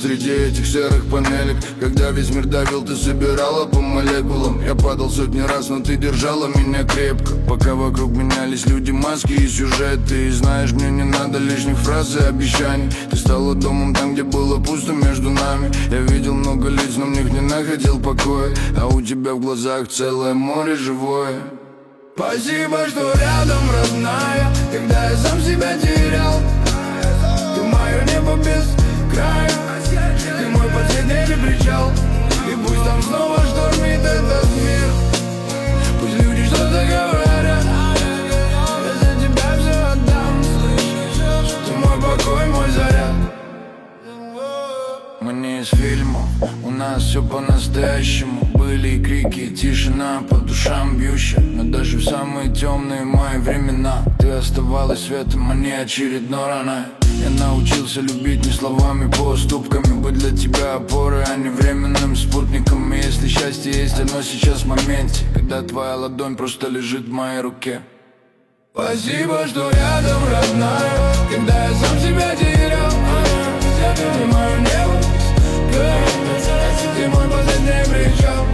среди этих серых панелек. Когда весь мир давил, ты собирала по молекулам. Я падал сотни раз, но ты держала меня крепко. Пока вокруг менялись люди, маски и сюжеты. И знаешь, мне не надо лишних фраз и обещаний. Ты стала домом там, где было пусто между нами. Я видел много лиц, но в них не находил покоя. А у тебя в глазах целое море живое. Спасибо, что рядом, родная, когда я сам себя терял. Ты мое небо без края, ты мой последний причал. И пусть там снова штормит этот мир, пусть люди что-то говорят, я за тебя все отдам. Ты мой покой, мой заряд. Мы не из фильма, у нас все по-настоящему. Были и крики, и тишина по душам бьющая. Но даже в самые темные мои времена ты оставалась светом, а не очередной раной. Я научился любить не словами, поступками. Быть для тебя опорой, а не временным спутником. И если счастье есть, оно сейчас в моменте, когда твоя ладонь просто лежит в моей руке. Спасибо, что рядом, родная, когда я сам себя терял. Ты мое небо, ты мой последний причал.